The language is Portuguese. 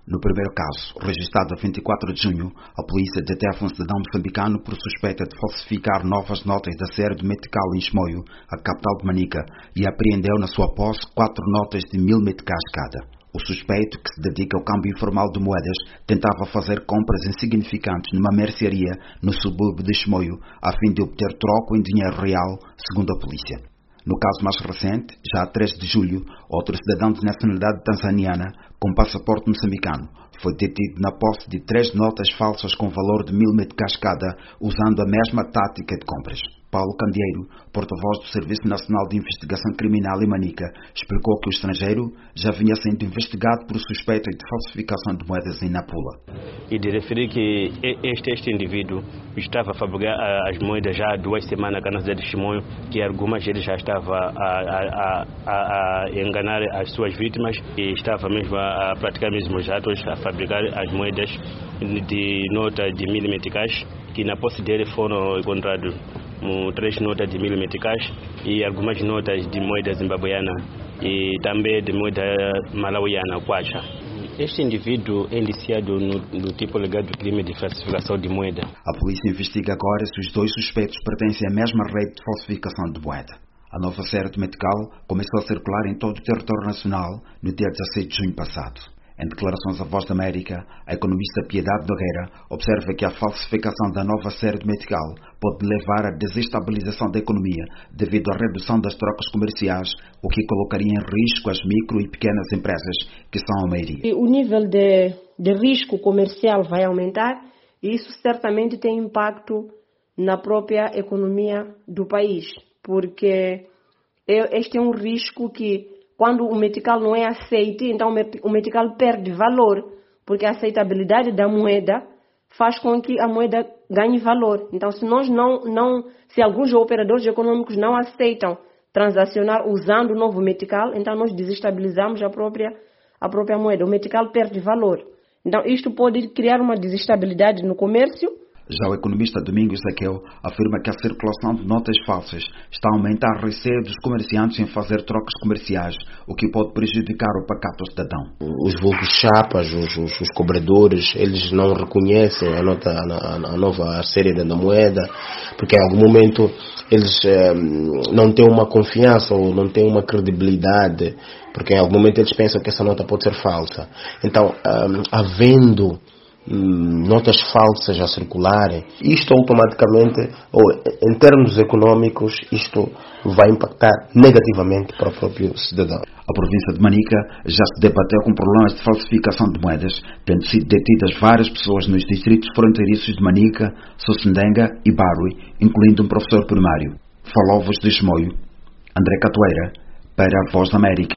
No primeiro caso, registrado a 24 de junho, a polícia deteve um cidadão moçambicano por suspeita de falsificar novas notas da série de Metical em Chimoio, a capital de Manica, e apreendeu na sua posse 4 notas de 1000 meticais cada. O suspeito, que se dedica ao câmbio informal de moedas, tentava fazer compras insignificantes numa mercearia no subúrbio de Chimoio, a fim de obter troco em dinheiro real, segundo a polícia. No caso mais recente, já a 3 de julho, outro cidadão de nacionalidade tanzaniana, com passaporte moçambicano, foi detido na posse de 3 notas falsas com valor de 1000 meticais cada, usando a mesma tática de compras. Paulo Candeeiro, porta-voz do Serviço Nacional de Investigação Criminal em Manica, explicou que o estrangeiro já vinha sendo investigado por suspeita de falsificação de moedas em Nampula. E de referir que este indivíduo estava a fabricar as moedas já há 2 semanas na cidade de Chimoio, que algumas ele já estava a enganar as suas vítimas e estava mesmo a praticar mesmo os atos, a fabricar as moedas de nota de 1000 meticais, que na posse dele foram encontrados 3 notas de 1000 meticais e algumas notas de moeda zimbabuiana e também de moeda malauiana, kwacha. Este indivíduo é indiciado no tipo legal do crime de falsificação de moeda. A polícia investiga agora se os 2 suspeitos pertencem à mesma rede de falsificação de moeda. A nova série de Metical começou a circular em todo o território nacional no dia 16 de junho passado. Em declarações à Voz da América, a economista Piedade Nogueira observa que a falsificação da nova série de Metical pode levar à desestabilização da economia devido à redução das trocas comerciais, o que colocaria em risco as micro e pequenas empresas, que são a maioria. O nível de risco comercial vai aumentar e isso certamente tem impacto na própria economia do país, porque este é um risco que quando o metical não é aceito, então o metical perde valor, porque a aceitabilidade da moeda faz com que a moeda ganhe valor. Então, se alguns operadores econômicos não aceitam transacionar usando o novo metical, então nós desestabilizamos a própria moeda. O metical perde valor. Então, isto pode criar uma desestabilidade no comércio. Já o economista Domingos Zaqueu afirma que a circulação de notas falsas está a aumentar o receio dos comerciantes em fazer trocas comerciais, o que pode prejudicar o pacato cidadão. Os vulgos chapas, os cobradores, eles não reconhecem a nova série da moeda, porque em algum momento eles não têm uma confiança ou não têm uma credibilidade, porque em algum momento eles pensam que essa nota pode ser falsa. Então, havendo notas falsas a circularem, isto automaticamente, ou em termos econômicos, isto vai impactar negativamente para o próprio cidadão. A província de Manica já se debateu com problemas de falsificação de moedas, tendo sido detidas várias pessoas nos distritos fronteiriços de Manica, Sossendenga e Barui, incluindo um professor primário. Falou-vos de Chimoio, André Catoeira, para a Voz da América.